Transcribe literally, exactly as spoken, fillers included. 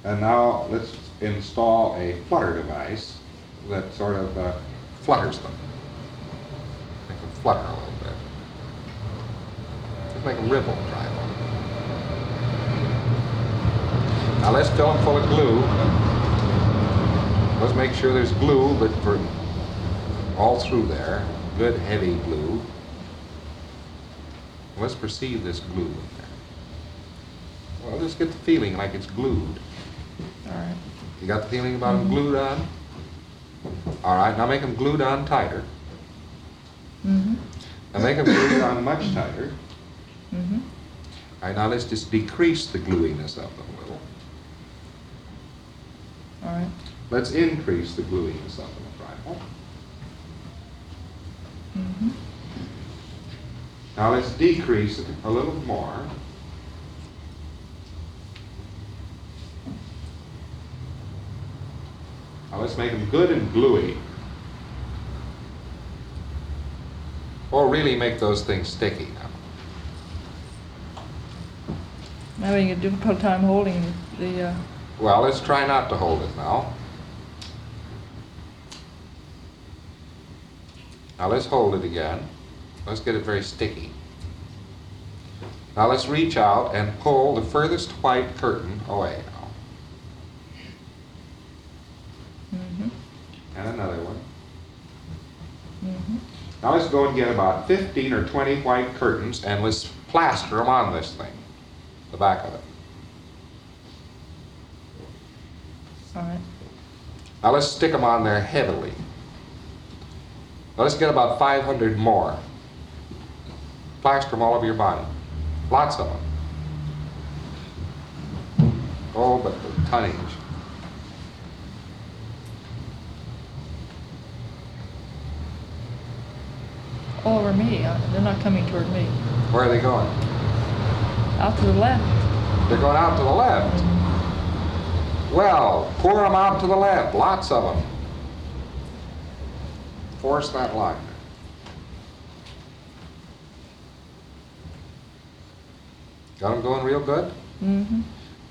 And now let's install a flutter device that sort of uh, flutters them. Make them flutter a little bit. Just make them ripple, try it. Now let's fill them full of glue. Let's make sure there's glue, but for all through there, good heavy glue. Let's perceive this glue in there. Well, just get the feeling like it's glued. All right. You got the feeling about them glued on? All right, now make them glued on tighter. Mm-hmm. Now make them glued on much tighter. Mm-hmm. All right, now let's just decrease the gluiness of them a little. All right. Let's increase the gluiness of them a trifle. Mm-hmm. Now let's decrease it a little more. Now let's make them good and gluey. Or really make those things sticky now. I'm having a difficult time holding the. Uh... Well, let's try not to hold it now. Now let's hold it again. Let's get it very sticky. Now let's reach out and pull the furthest white curtain away now. Mm-hmm. And another one. Mm-hmm. Now let's go and get about fifteen or twenty white curtains and let's plaster them on this thing, the back of it. All right. Now let's stick them on there heavily. Now let's get about five hundred more. Plaster them all over your body. Lots of them. Oh, but the tonnage. All over me. Uh, they're not coming toward me. Where are they going? Out to the left. They're going out to the left. Well, pour them out to the left. Lots of them. Force that line. Got them going real good? Mm-hmm.